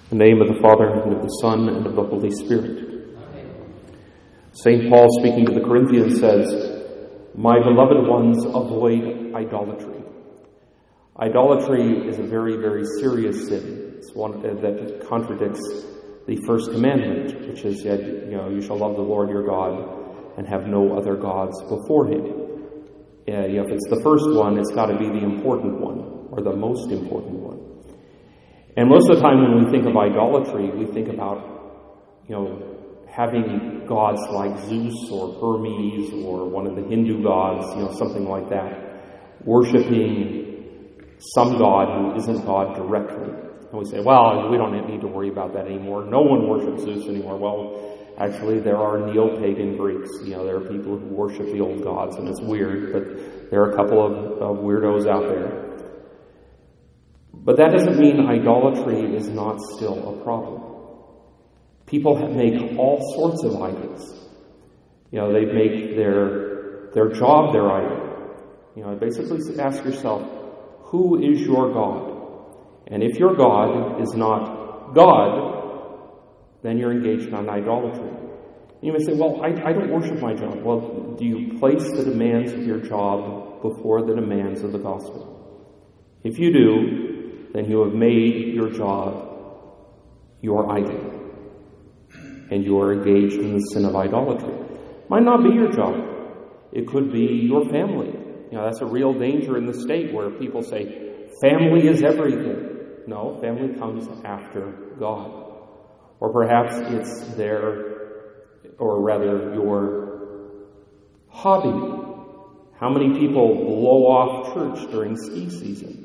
In the name of the Father, and of the Son, and of the Holy Spirit. St. Paul, speaking to the Corinthians, says, "My beloved ones, avoid idolatry." Idolatry is a very, very serious sin. It's one that contradicts the first commandment, which is, you shall love the Lord your God and have no other gods before him. If it's the first one, it's got to be the important one, or the most important one. And most of the time when we think of idolatry, we think about, having gods like Zeus or Hermes or one of the Hindu gods, something like that, worshiping some god who isn't God directly. And we say, well, we don't need to worry about that anymore. No one worships Zeus anymore. Well, actually, there are neo-pagan Greeks. There are people who worship the old gods, and it's weird, but there are a couple of weirdos out there. But that doesn't mean idolatry is not still a problem. People make all sorts of idols. They make their job their idol. Basically ask yourself, who is your God? And if your God is not God, then you're engaged in idolatry. You may say, well, I don't worship my job. Well, do you place the demands of your job before the demands of the gospel? If you do, then you have made your job your idol. And you are engaged in the sin of idolatry. Might not be your job. It could be your family. That's a real danger in the state where people say, family is everything. No, family comes after God. Or perhaps it's your hobby. How many people blow off church during ski season?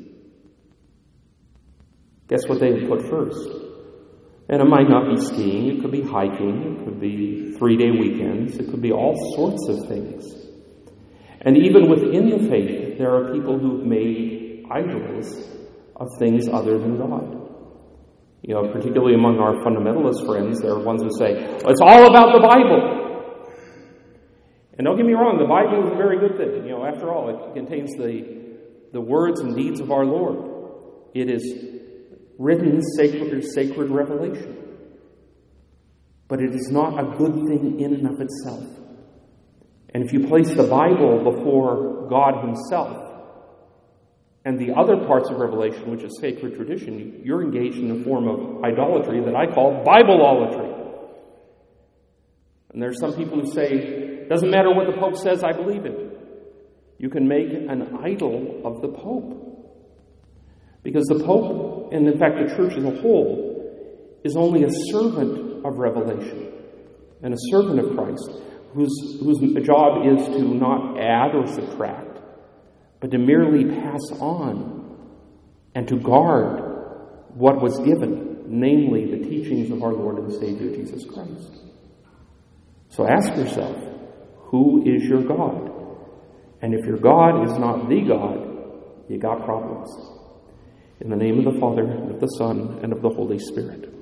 Guess what they put first? And it might not be skiing, it could be hiking, it could be 3-day weekends, it could be all sorts of things. And even within the faith, there are people who've made idols of things other than God. Particularly among our fundamentalist friends, there are ones who say, it's all about the Bible. And don't get me wrong, the Bible is a very good thing. After all, it contains the words and deeds of our Lord. It is written sacred revelation. But it is not a good thing in and of itself. And if you place the Bible before God himself and the other parts of Revelation, which is sacred tradition, you're engaged in a form of idolatry that I call Bibleolatry. And there's some people who say, it doesn't matter what the Pope says, I believe it. You can make an idol of the Pope. Because the Pope, and in fact the Church as a whole, is only a servant of revelation and a servant of Christ, whose job is to not add or subtract, but to merely pass on and to guard what was given, namely the teachings of our Lord and Savior Jesus Christ. So ask yourself, who is your God? And if your God is not the God, you got problems. In the name of the Father, and of the Son, and of the Holy Spirit.